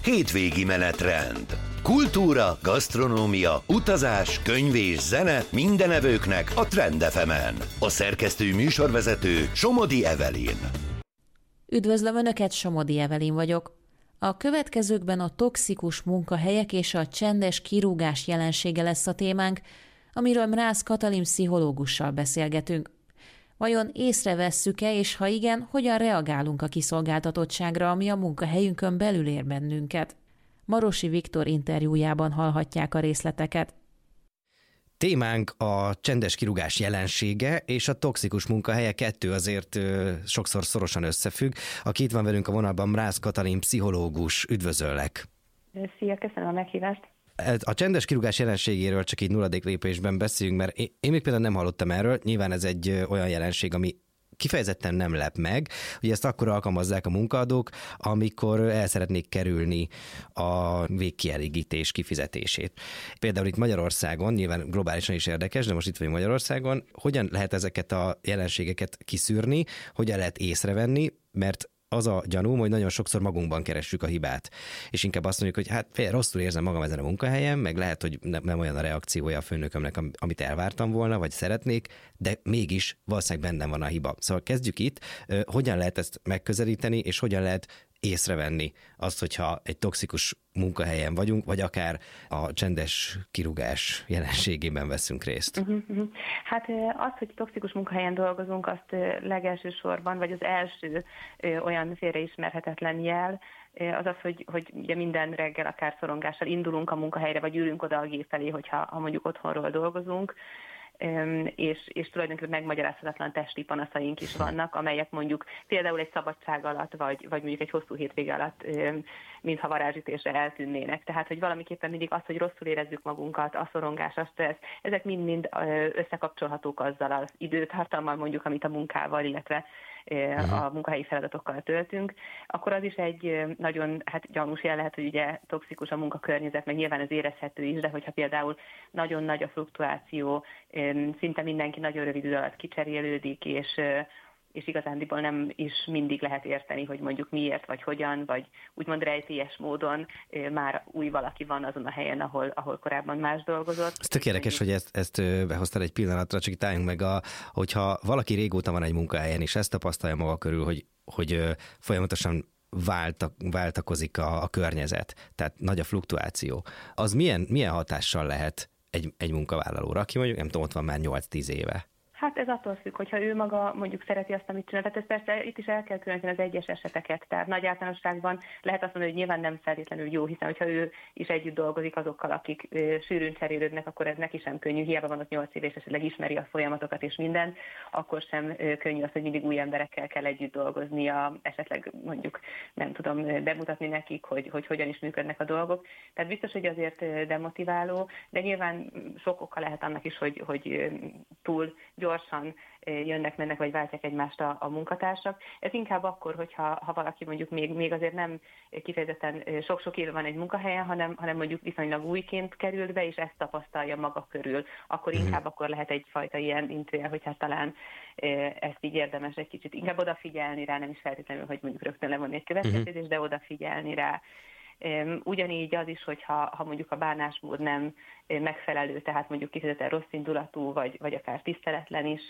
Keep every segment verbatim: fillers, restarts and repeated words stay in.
hétvégi menetrend. Kultúra, gasztronómia, utazás, könyv és zene minden evőknek a Trend ef emen. A szerkesztő műsorvezető Somodi Evelyn. Üdvözlöm Önöket, Somodi Evelyn vagyok. A következőkben a toxikus munkahelyek és a csendes kirúgás jelensége lesz a témánk, amiről Mráz Katalin pszichológussal beszélgetünk. Vajon észrevesszük-e, és ha igen, hogyan reagálunk a kiszolgáltatottságra, ami a munkahelyünkön belül ér bennünket? Marosi Viktor interjújában hallhatják a részleteket. Témánk a csendes kirúgás jelensége, és a toxikus munkahelye, kettő azért ö, sokszor szorosan összefügg. Aki itt van velünk a vonalban, Mráz Katalin pszichológus, üdvözöllek! Szia, köszönöm a meghívást! A csendes kirúgás jelenségéről csak így nulladik lépésben beszéljünk, mert én, én még például nem hallottam erről. Nyilván ez egy olyan jelenség, ami kifejezetten nem lep meg. Ugye ezt akkor alkalmazzák a munkaadók, amikor el szeretnék kerülni a végkielégítés kifizetését. Például itt Magyarországon, nyilván globálisan is érdekes, de most itt vagyunk Magyarországon, hogyan lehet ezeket a jelenségeket kiszűrni, hogyan lehet észrevenni, mert az a gyanúm, hogy nagyon sokszor magunkban keressük a hibát. És inkább azt mondjuk, hogy hát fél, rosszul érzem magam ezen a munkahelyen, meg lehet, hogy nem, nem olyan a reakciója a főnökömnek, amit elvártam volna, vagy szeretnék, de mégis valószínűleg bennem van a hiba. Szóval kezdjük itt, hogyan lehet ezt megközelíteni, és hogyan lehet észrevenni azt, hogyha egy toxikus munkahelyen vagyunk, vagy akár a csendes kirúgás jelenségében veszünk részt. Uh-huh, uh-huh. Hát az, hogy toxikus munkahelyen dolgozunk, azt legelső sorban, vagy az első olyan félreismerhetetlen jel, az az, hogy, hogy ugye minden reggel akár szorongással indulunk a munkahelyre, vagy ülünk oda a gép felé, hogyha ha mondjuk otthonról dolgozunk, És, és tulajdonképpen megmagyarázhatatlan testi panaszaink is vannak, amelyek mondjuk például egy szabadság alatt, vagy, vagy mondjuk egy hosszú hétvége alatt, mintha varázsütésre eltűnnének. Tehát, hogy valamiképpen mindig az, hogy rosszul érezzük magunkat, a szorongás, a stressz, ezek mind-mind összekapcsolhatók azzal az időtartammal mondjuk, amit a munkával, illetve a munkahelyi feladatokkal töltünk, akkor az is egy nagyon hát gyanús jel lehet, hogy ugye toxikus a munkakörnyezet, meg nyilván ez érezhető is, de hogyha például nagyon nagy a fluktuáció, szinte mindenki nagyon rövid idő alatt kicserélődik, és és igazándiból nem is mindig lehet érteni, hogy mondjuk miért, vagy hogyan, vagy úgymond rejtélyes módon már új valaki van azon a helyen, ahol, ahol korábban más dolgozott. Ez tök érdekes, hogy ezt, ezt behoztál egy pillanatra, csak itt álljunk meg, a, hogyha valaki régóta van egy munkahelyen, és ezt tapasztalja maga körül, hogy, hogy folyamatosan váltak, váltakozik a, a környezet, tehát nagy a fluktuáció, az milyen, milyen hatással lehet egy, egy munkavállalóra, aki mondjuk nem tudom, ott van már nyolc-tíz éve? Hát ez attól függ, hogyha ő maga mondjuk szereti azt, amit csinál. Tehát ez persze itt is el kell különíteni az egyes eseteket. Tehát nagy általánosságban lehet azt mondani, hogy nyilván nem feltétlenül jó, hiszen hogyha ő is együtt dolgozik azokkal, akik sűrűn cserélődnek, akkor ez neki sem könnyű. Hiába van ott nyolc év és esetleg ismeri a folyamatokat és mindent, akkor sem könnyű az, hogy mindig új emberekkel kell együtt dolgoznia, esetleg mondjuk nem tudom bemutatni nekik, hogy, hogy hogyan is működnek a dolgok. Tehát biztos, hogy azért demotiváló, de nyilván sok oka lehet annak is, hogy, hogy túl gyorsan jönnek-mennek, vagy váltják egymást a, a munkatársak. Ez inkább akkor, hogyha ha valaki mondjuk még, még azért nem kifejezetten sok-sok éve van egy munkahelyen, hanem, hanem mondjuk viszonylag újként került be, és ezt tapasztalja maga körül, akkor inkább akkor lehet egyfajta ilyen intőjel, hogy hát talán ezt így érdemes egy kicsit inkább odafigyelni rá, nem is feltétlenül, hogy mondjuk rögtön levonni egy következtetés, de odafigyelni rá. Ugyanígy az is, hogyha ha mondjuk a bánásmód nem megfelelő, tehát mondjuk kifejezetten rossz indulatú, vagy, vagy akár tiszteletlen is,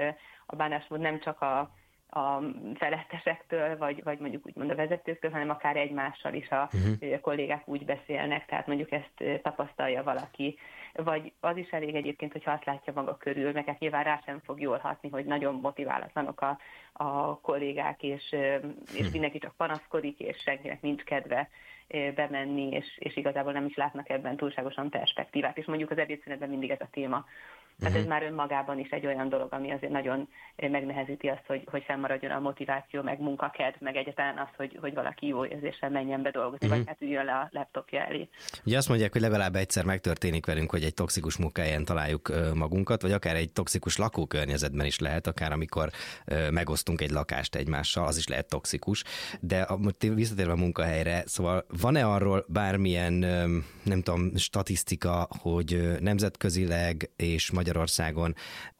a bánásmód nem csak a, a felettesektől, vagy, vagy mondjuk úgymond a vezetőktől, hanem akár egymással is a uh-huh. kollégák úgy beszélnek, tehát mondjuk ezt tapasztalja valaki. Vagy az is elég egyébként, hogyha azt látja maga körül, meg hát nyilván rá sem fog jól hatni, hogy nagyon motiválatlanok a, a kollégák, és, és mindenki csak panaszkodik, és senkinek nincs kedve bemenni, és, és igazából nem is látnak ebben túlságosan perspektívát, és mondjuk az ebédszünetben mindig ez a téma. Tehát ez már önmagában is egy olyan dolog, ami azért nagyon megnehezíti azt, hogy, hogy fennmaradjon a motiváció, meg munkakedv, meg egyáltalán az, hogy, hogy valaki jó érzéssel menjen be dolgozni, uh-huh. vagy hát üljön le a laptopja elé. Ugye azt mondják, hogy legalább egyszer megtörténik velünk, hogy egy toxikus munkahelyen találjuk magunkat, vagy akár egy toxikus lakókörnyezetben is lehet, akár amikor megosztunk egy lakást egymással, az is lehet toxikus. De visszatérve a munkahelyre, szóval van-e arról bármilyen, nem tudom, statisztika, hogy nemzetközileg és Magyarországon a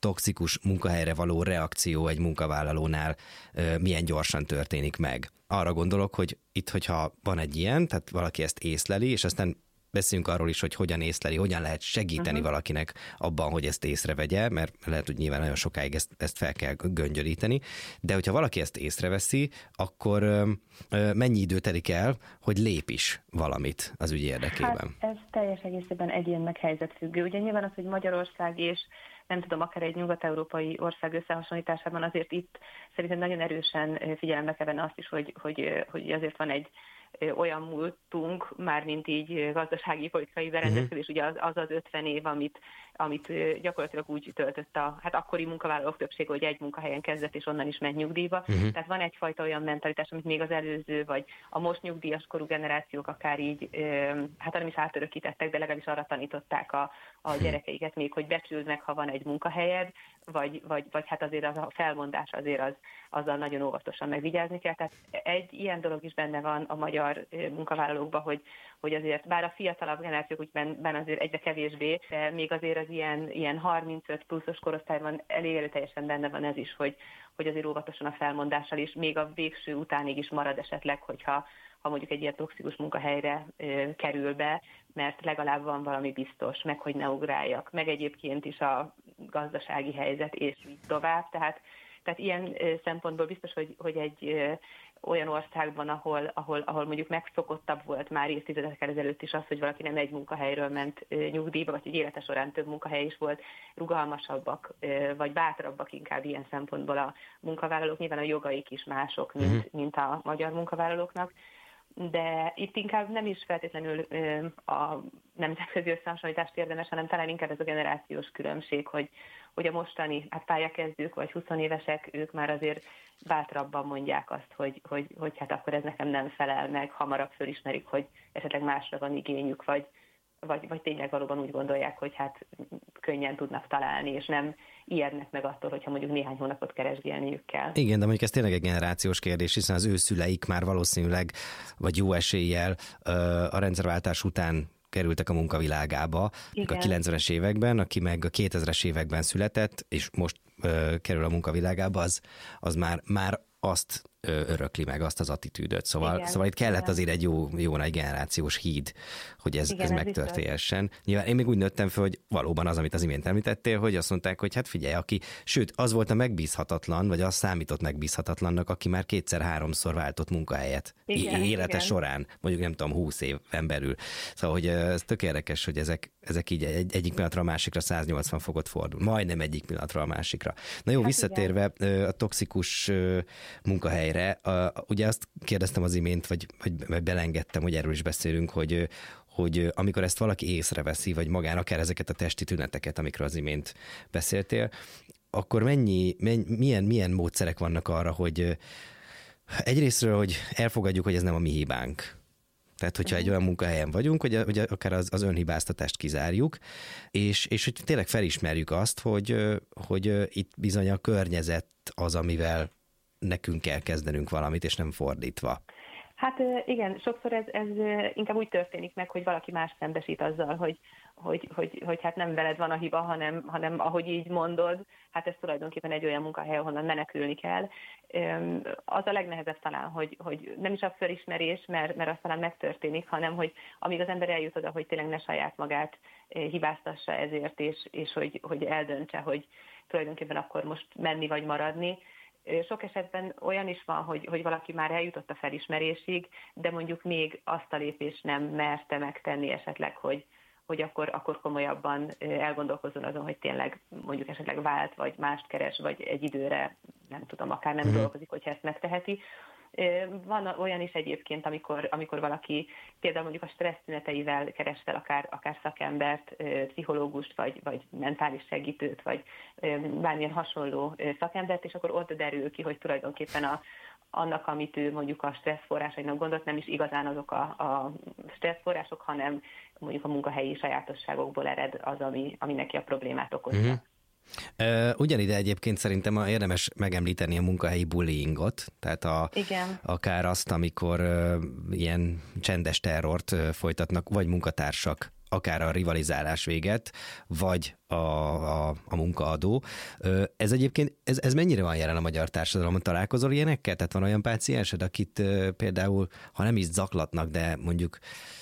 toxikus munkahelyre való reakció egy munkavállalónál milyen gyorsan történik meg. Arra gondolok, hogy itt, hogyha van egy ilyen, tehát valaki ezt észleli, és aztán beszéljünk arról is, hogy hogyan észleli, hogyan lehet segíteni uh-huh. valakinek abban, hogy ezt észrevegye, mert lehet, hogy nyilván nagyon sokáig ezt, ezt fel kell göngyölíteni, de hogyha valaki ezt észreveszi, akkor ö, ö, mennyi idő telik el, hogy lép is valamit az ügy érdekében? Hát ez teljes egészében egyén meg helyzetfüggő. Ugye nyilván az, hogy Magyarország és nem tudom, akár egy nyugat-európai ország összehasonlításában azért itt szerintem nagyon erősen figyelembe kell venni azt is, hogy, hogy, hogy azért van egy olyan múltunk, mármint így gazdasági, politikai berendezkedés, uh-huh. ugye az, az az ötven év, amit, amit gyakorlatilag úgy töltött a hát akkori munkavállalók többsége, hogy egy munkahelyen kezdett, és onnan is ment nyugdíjba. Uh-huh. Tehát van egyfajta olyan mentalitás, amit még az előző, vagy a most nyugdíjas korú generációk akár így, hát nem is átörökítettek, de legalábbis arra tanították a, a gyerekeiket még, hogy becsüld meg, ha van egy munkahelyed, vagy, vagy, vagy hát azért az a felmondás azért az, azzal nagyon óvatosan megvigyázni kell. Tehát egy ilyen dolog is benne van a magyar munkavállalókban, hogy, hogy azért bár a fiatalabb generációk úgyben azért egyre kevésbé, de még azért az ilyen, ilyen harmincöt pluszos korosztályban elég erőteljesen benne van ez is, hogy, hogy azért óvatosan a felmondással is, még a végső utánig is marad esetleg, hogyha ha mondjuk egy ilyen toxikus munkahelyre ö, kerül be, mert legalább van valami biztos, meg hogy ne ugráljak, meg egyébként is a gazdasági helyzet, és így tovább. Tehát, tehát ilyen ö, szempontból biztos, hogy, hogy egy ö, olyan országban, ahol, ahol, ahol mondjuk megszokottabb volt már évtizedekkel ezelőtt is az, hogy valaki nem egy munkahelyről ment ö, nyugdíjba, vagy hogy élete során több munkahely is volt, rugalmasabbak, ö, vagy bátrabbak inkább ilyen szempontból a munkavállalók. Nyilván a jogaik is mások, mint, uh-huh. mint a magyar munkavállalóknak. De itt inkább nem is feltétlenül ö, a nemzetközi összehasonlítást érdemes, hanem talán inkább ez a generációs különbség, hogy, hogy a mostani hát pályakezdők vagy húsz évesek, ők már azért bátrabban mondják azt, hogy, hogy, hogy hát akkor ez nekem nem felel meg, hamarabb fölismerik, hogy esetleg másra van igényük, vagy, vagy, vagy tényleg valóban úgy gondolják, hogy hát könnyen tudnak találni, és nem ijednek meg attól, hogyha mondjuk néhány hónapot keresgélniük kell. Igen, de mondjuk ez tényleg egy generációs kérdés, hiszen az ő szüleik már valószínűleg, vagy jó eséllyel a rendszerváltás után kerültek a munkavilágába. Igen. A kilencvenes években, aki meg a kétezres években született, és most ö, kerül a munkavilágába, az, az már, már azt örökli meg, azt az attitűdöt. Szóval, igen, szóval itt kellett igen. azért egy jó, jó nagy generációs híd, hogy ez, igen, ez megtörténhessen. Nyilván én még úgy nőttem fel, hogy valóban az, amit az imént említettél, hogy azt mondták, hogy hát figyelj, aki, sőt, az volt a megbízhatatlan, vagy az számított megbízhatatlannak, aki már kétszer-háromszor váltott munkahelyet igen, élete igen. során, mondjuk nem tudom, húsz éven belül. Szóval, hogy ez tök érdekes, hogy ezek, ezek így egy, egyik pillanatra a másikra száznyolcvan fokot fordul. Majdnem egyik pillanatra a másikra. Na jó, hát visszatérve igen. a toxikus munkahely. Uh, ugye azt kérdeztem az imént, vagy, vagy belengedtem, hogy erről is beszélünk, hogy, hogy amikor ezt valaki észreveszi, vagy magán akár ezeket a testi tüneteket, amikről az imént beszéltél, akkor mennyi, mennyi milyen, milyen módszerek vannak arra, hogy egyrésztről, hogy elfogadjuk, hogy ez nem a mi hibánk. Tehát, hogyha egy olyan munkahelyen vagyunk, hogy, hogy akár az, az önhibáztatást kizárjuk, és, és hogy tényleg felismerjük azt, hogy, hogy itt bizony a környezet az, amivel nekünk kell kezdenünk valamit, és nem fordítva. Hát igen, sokszor ez, ez inkább úgy történik meg, hogy valaki más szembesít azzal, hogy, hogy, hogy, hogy hát nem veled van a hiba, hanem, hanem ahogy így mondod, hát ez tulajdonképpen egy olyan munkahely, ahonnan menekülni kell. Az a legnehezebb talán, hogy, hogy nem is a fölismerés, mert, mert az talán megtörténik, hanem hogy amíg az ember eljut oda, hogy tényleg ne saját magát hibáztassa ezért, és, és hogy, hogy eldöntse, hogy tulajdonképpen akkor most menni vagy maradni. Sok esetben olyan is van, hogy, hogy valaki már eljutott a felismerésig, de mondjuk még azt a lépést nem merte megtenni esetleg, hogy, hogy akkor, akkor komolyabban elgondolkozzon azon, hogy tényleg mondjuk esetleg vált, vagy mást keres, vagy egy időre, nem tudom, akár nem mm. dolgozik, hogyha ezt megteheti. Van olyan is egyébként, amikor, amikor valaki például mondjuk a stressz tüneteivel keres fel akár, akár szakembert, pszichológust, vagy, vagy mentális segítőt, vagy bármilyen hasonló szakembert, és akkor ott derül ki, hogy tulajdonképpen a, annak, amit ő mondjuk a stresszforrásainak gondolt, nem is igazán azok a, a stresszforrások, hanem mondjuk a munkahelyi sajátosságokból ered az, ami, ami neki a problémát okozza. Mm-hmm. Ugyanide egyébként szerintem érdemes megemlíteni a munkahelyi bullyingot, tehát a, Igen. akár azt, amikor uh, ilyen csendes terrort uh, folytatnak, vagy munkatársak, akár a rivalizálás véget, vagy a, a, a munkaadó. Uh, ez egyébként, ez, ez mennyire van jelen a magyar társadalomban? Találkozol ilyenekkel? Tehát van olyan páciensed, akit uh, például, ha nem is zaklatnak, de mondjuk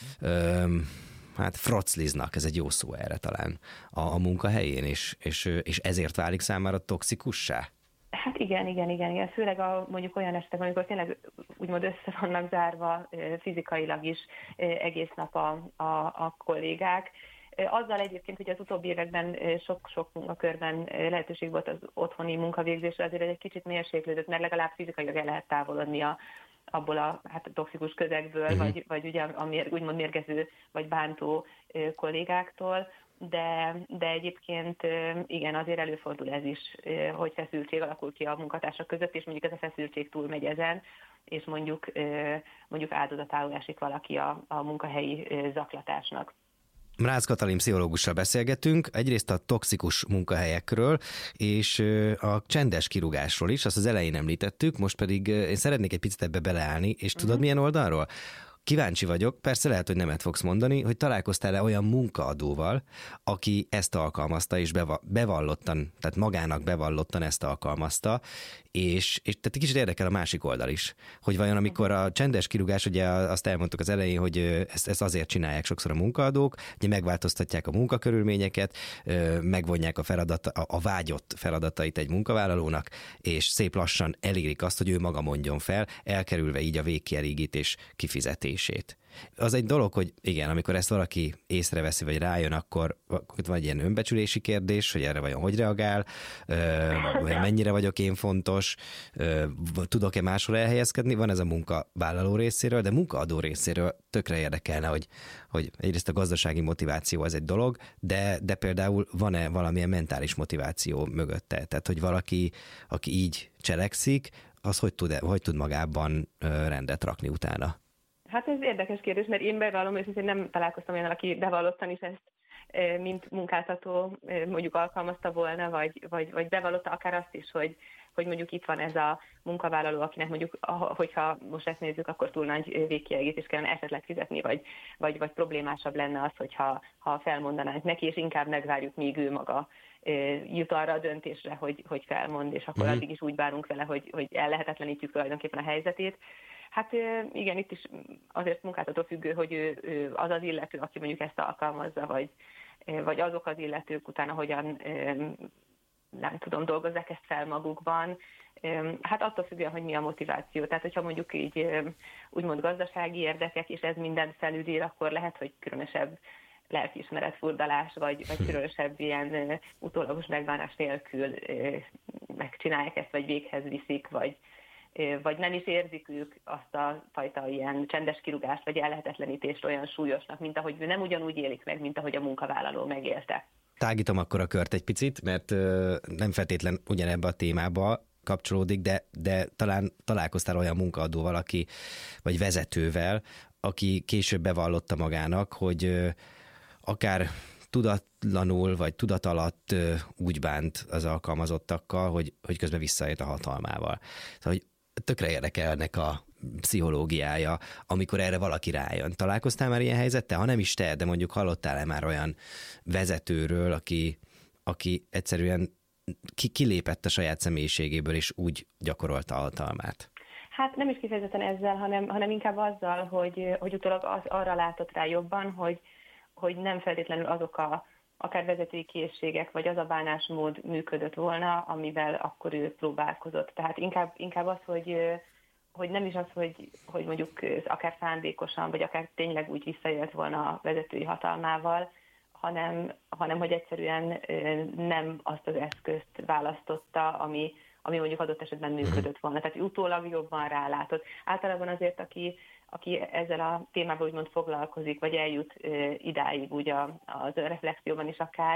um, hát frocliznak, ez egy jó szó erre talán, a, a munkahelyén, és, és, és ezért válik számára toxikussá? Hát igen, igen, igen, igen. Főleg a, mondjuk olyan esetek, amikor tényleg úgymond össze vannak zárva fizikailag is egész nap a, a, a kollégák. Azzal egyébként, hogy az utóbbi években sok-sok munkakörben lehetőség volt az otthoni munkavégzésre, azért egy kicsit mérséklődött, mert legalább fizikailag el lehet távolodni a abból a hát, toxikus közegből, uh-huh. vagy, vagy ugye a mér, úgymond mérgező vagy bántó kollégáktól, de, de egyébként igen, azért előfordul ez is, hogy feszültség alakul ki a munkatársak között, és mondjuk ez a feszültség túlmegy ezen, és mondjuk, mondjuk áldozatául esik valaki a, a munkahelyi zaklatásnak. Mráz Katalin pszichológussal beszélgetünk, egyrészt a toxikus munkahelyekről, és a csendes kirúgásról is, azt az elején említettük, most pedig én szeretnék egy picit ebbe beleállni, és uh-huh. tudod milyen oldalról? Kíváncsi vagyok, persze lehet, hogy nemet fogsz mondani, hogy találkoztál-e olyan munkaadóval, aki ezt alkalmazta, és bevallottan, tehát magának bevallottan ezt alkalmazta, és, és tehát kicsit érdekel a másik oldal is, hogy vajon amikor a csendes kirúgás, ugye azt elmondtuk az elején, hogy ezt, ezt azért csinálják sokszor a munkaadók, hogy megváltoztatják a munkakörülményeket, megvonják a, feladat, a, a vágyott feladatait egy munkavállalónak, és szép lassan elérik azt, hogy ő maga mondjon fel, elkerülve így a végkielégítés kifizetését. Az egy dolog, hogy igen, amikor ezt valaki észreveszi, vagy rájön, akkor van egy ilyen önbecsülési kérdés, hogy erre vajon hogy reagál, vagy mennyire vagyok én fontos, tudok-e máshol elhelyezkedni, van ez a munkavállaló részéről, de munkaadó részéről tökre érdekelne, hogy, hogy egyrészt a gazdasági motiváció az egy dolog, de, de például van-e valamilyen mentális motiváció mögötte, tehát hogy valaki, aki így cselekszik, az hogy tud, hogy tud magában rendet rakni utána? Hát ez érdekes kérdés, mert én bevallom, és én nem találkoztam olyan, aki bevallottan is ezt, mint munkáltató mondjuk alkalmazta volna, vagy, vagy, vagy bevallotta akár azt is, hogy, hogy mondjuk itt van ez a munkavállaló, akinek mondjuk, hogyha most ezt nézzük, akkor túl nagy végkielégítést kellene esetleg fizetni, vagy, vagy, vagy problémásabb lenne az, hogyha ha felmondanánk neki, és inkább megvárjuk, míg ő maga jut arra a döntésre, hogy, hogy felmond, és akkor mm. addig is úgy bánunk vele, hogy, hogy ellehetetlenítjük tulajdonképpen a helyzetét. Hát igen, itt is azért munkáltató függő, hogy ő, ő az az illető, aki mondjuk ezt alkalmazza, vagy, vagy azok az illetők utána hogyan, nem tudom, dolgozzák ezt fel magukban. Hát attól függően, hogy mi a motiváció. Tehát, hogyha mondjuk így úgymond gazdasági érdekek, és ez mindent felülír, akkor lehet, hogy különösebb lelkiismeretfurdalás, vagy, vagy különösebb ilyen utólagos megbánás nélkül megcsinálják ezt, vagy véghez viszik, vagy vagy nem is érzik ők azt a fajta ilyen csendes kirúgást, vagy ellehetetlenítést olyan súlyosnak, mint ahogy nem ugyanúgy élik meg, mint ahogy a munkavállaló megélte. Tágítom akkor a kört egy picit, mert ö, nem feltétlen ugyanebbe a témába kapcsolódik, de, de talán találkoztál olyan munkaadóval, aki, vagy vezetővel, aki később bevallotta magának, hogy ö, akár tudatlanul vagy tudat alatt ö, úgy bánt az alkalmazottakkal, hogy, hogy közben visszaélt a hatalmával. Szóval, hogy tökre érdekel ennek a pszichológiája, amikor erre valaki rájön. Találkoztál már ilyen helyzettel? Ha nem is te, de mondjuk hallottál-e már olyan vezetőről, aki, aki egyszerűen ki, kilépett a saját személyiségéből, és úgy gyakorolta a hatalmát? Hát nem is kifejezetten ezzel, hanem, hanem inkább azzal, hogy, hogy utólag az, arra látott rá jobban, hogy, hogy nem feltétlenül azok a akár vezetői készségek, vagy az a bánásmód működött volna, amivel akkor ő próbálkozott. Tehát inkább, inkább az, hogy, hogy nem is az, hogy, hogy mondjuk akár szándékosan, vagy akár tényleg úgy visszaélt volna a vezetői hatalmával, hanem, hanem hogy egyszerűen nem azt az eszközt választotta, ami, ami mondjuk adott esetben működött volna. Tehát utólag jobban rálátott. Általában azért, aki aki ezzel a témával úgymond foglalkozik, vagy eljut idáig úgy a, az reflexióban is akár,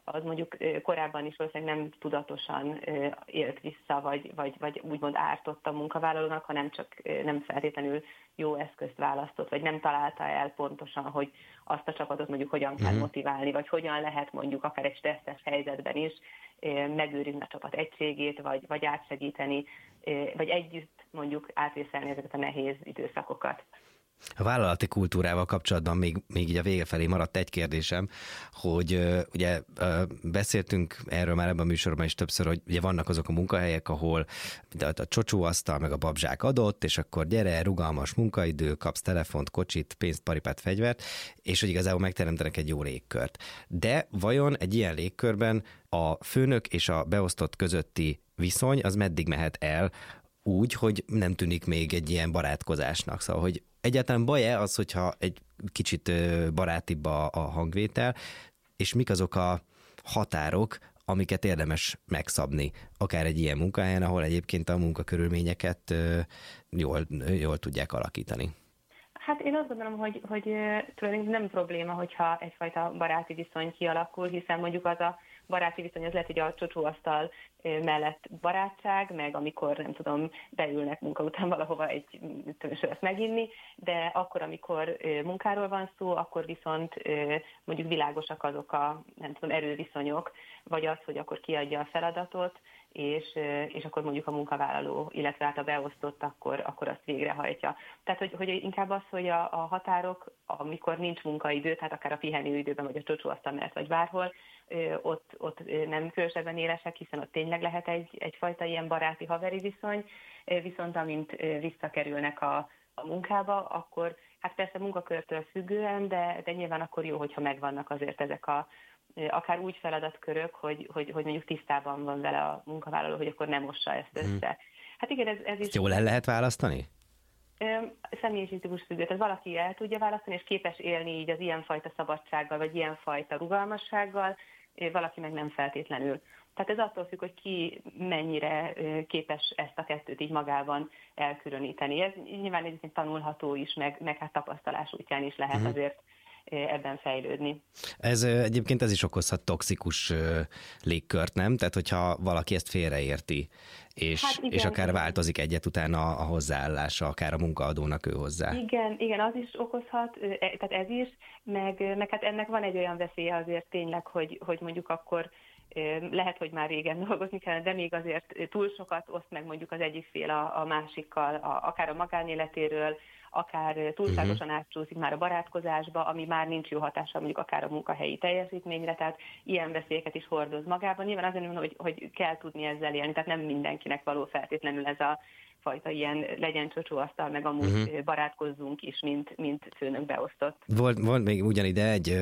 az mondjuk korábban is valószínűleg nem tudatosan élt vissza, vagy, vagy, vagy úgymond ártott a munkavállalónak, hanem csak nem feltétlenül jó eszközt választott, vagy nem találta el pontosan, hogy azt a csapatot mondjuk hogyan kell motiválni, vagy hogyan lehet mondjuk akár egy stresszes helyzetben is megőrizni a csapat egységét, vagy, vagy átsegíteni, vagy együtt mondjuk átvészelni ezeket a nehéz időszakokat. A vállalati kultúrával kapcsolatban még, még így a vége felé maradt egy kérdésem, hogy uh, ugye uh, beszéltünk erről már ebben a műsorban is többször, hogy ugye vannak azok a munkahelyek, ahol a, a csocsóasztal meg a babzsák adott, és akkor gyere, rugalmas munkaidő, kapsz telefont, kocsit, pénzt, paripát, fegyvert, és hogy igazából megteremtenek egy jó légkört. De vajon egy ilyen légkörben a főnök és a beosztott közötti viszony az meddig mehet el úgy, hogy nem tűnik még egy ilyen barátkozásnak? Szóval, hogy egyáltalán baj-e az, hogyha egy kicsit barátibb a, a hangvétel, és mik azok a határok, amiket érdemes megszabni, akár egy ilyen munkahelyen, ahol egyébként a munkakörülményeket jól, jól tudják alakítani? Hát én azt gondolom, hogy, hogy tulajdonképpen nem probléma, hogyha egyfajta baráti viszony kialakul, hiszen mondjuk az a baráti viszony, az lehet, hogy a csocsóasztal mellett barátság, meg amikor, nem tudom, beülnek munka után valahova egy sört meginni, de akkor, amikor munkáról van szó, akkor viszont mondjuk világosak azok a, nem tudom, erőviszonyok, vagy az, hogy akkor kiadja a feladatot, és, és akkor mondjuk a munkavállaló, illetve hát a beosztott, akkor, akkor azt végrehajtja. Tehát, hogy, hogy inkább az, hogy a, a határok, amikor nincs munkaidő, tehát akár a pihenőidőben, vagy a csocsóasztal mellett, vagy bárhol, ott, ott nem különösebben élesek, hiszen ott tényleg lehet egy, egyfajta ilyen baráti, haveri viszony, viszont amint visszakerülnek a, a munkába, akkor hát persze munkakörtől függően, de, de nyilván akkor jó, hogyha megvannak azért ezek a akár úgy feladatkörök, hogy, hogy, hogy mondjuk tisztában van vele a munkavállaló, hogy akkor nem mossa ezt össze. Hmm. Hát igen, ez, ez is... Jól el lehet választani? Személyiségtípus függő. Tehát valaki el tudja választani, és képes élni így az ilyenfajta szabadsággal, vagy ilyenfajta rugalmassággal, valaki meg nem feltétlenül. Tehát ez attól függ, hogy ki mennyire képes ezt a kettőt így magában elkülöníteni. Ez nyilván egyébként tanulható is, meg, meg hát tapasztalás útján is lehet uh-huh. azért ebben fejlődni. Ez egyébként ez is okozhat toxikus légkört, nem? Tehát, hogyha valaki ezt félreérti, és, hát igen, és akár változik egyet utána a hozzáállása, akár a munkaadónak ő hozzá. Igen, igen, az is okozhat, tehát ez is, meg, meg hát ennek van egy olyan veszélye azért tényleg, hogy, hogy mondjuk akkor lehet, hogy már régen dolgozni kellene, de még azért túl sokat oszt meg mondjuk az egyik fél a, a másikkal, a, akár a magánéletéről, akár túlságosan uh-huh. átcsúszik már a barátkozásba, ami már nincs jó hatással mondjuk akár a munkahelyi teljesítményre, tehát ilyen veszélyeket is hordoz magában. Nyilván azért mondom, hogy, hogy kell tudni ezzel élni, tehát nem mindenkinek való feltétlenül ez a fajta ilyen legyen csocsóasztal, meg amúgy uh-huh. barátkozzunk is, mint, mint főnök beosztott. Volt, volt még ugyanide egy,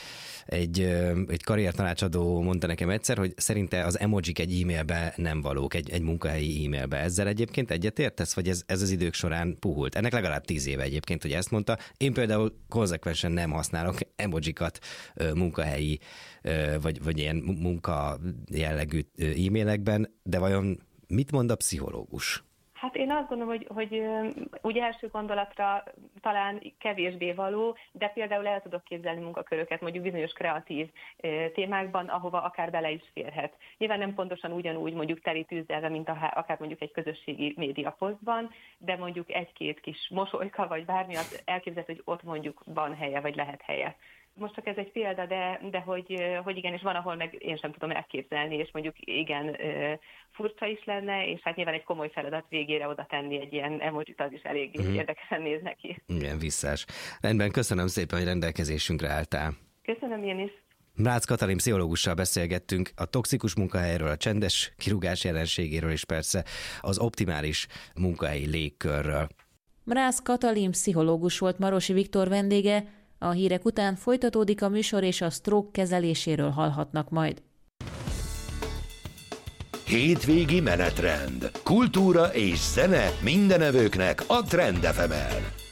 egy, egy karriertanácsadó mondta nekem egyszer, hogy szerinte az emojik egy e-mailbe nem valók, egy, egy munkahelyi e-mailbe. Ezzel egyébként egyetértesz, vagy ez, ez az idők során puhult? Ennek legalább tíz éve egyébként, hogy ezt mondta. Én például konzekvensen nem használok emojikat munkahelyi, vagy, vagy ilyen munka jellegű e-mailekben, de vajon mit mond a pszichológus? Hát én azt gondolom, hogy, hogy úgy első gondolatra talán kevésbé való, de például el tudok képzelni munkaköröket mondjuk bizonyos kreatív témákban, ahova akár bele is férhet. Nyilván nem pontosan ugyanúgy mondjuk teli tűzzelve, mint a, akár mondjuk egy közösségi média posztban, de mondjuk egy-két kis mosolyka, vagy bármi, az elképzelhető, hogy ott mondjuk van helye, vagy lehet helye. Most csak ez egy példa, de, de hogy, hogy igen, és van, ahol meg én sem tudom elképzelni, és mondjuk igen, furcsa is lenne, és hát nyilván egy komoly feladat végére oda tenni egy ilyen emojit, az is elég mm. érdekesen néz neki. Igen, visszás. Rendben, köszönöm szépen, hogy rendelkezésünkre álltál. Köszönöm én is. Mrácz Katalin pszichológussal beszélgettünk a toxikus munkahelyről, a csendes kirúgás jelenségéről, és persze az optimális munkahelyi légkörről. Mrácz Katalin pszichológus volt Marosi Viktor vendége. A hírek után folytatódik a műsor, és a stroke kezeléséről hallhatnak majd. Hétvégi menetrend. Kultúra és zene mindenevőknek a Trend ef emen.